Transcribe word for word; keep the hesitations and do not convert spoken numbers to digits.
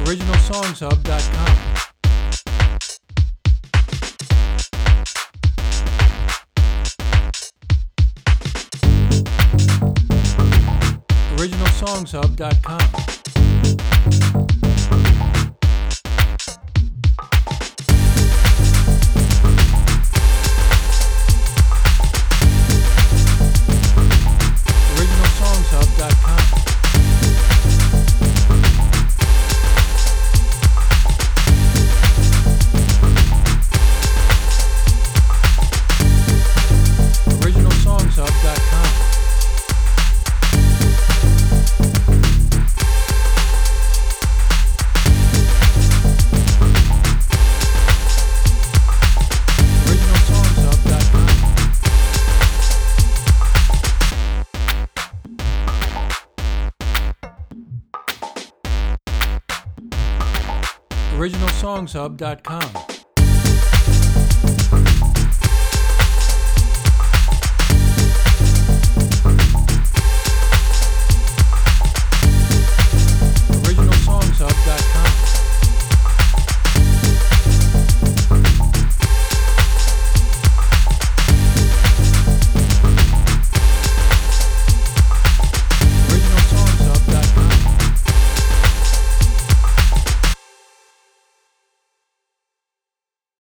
original songs hub dot com. original songs hub dot com. original songs hub dot com. original songs hub dot com. original songs hub dot com.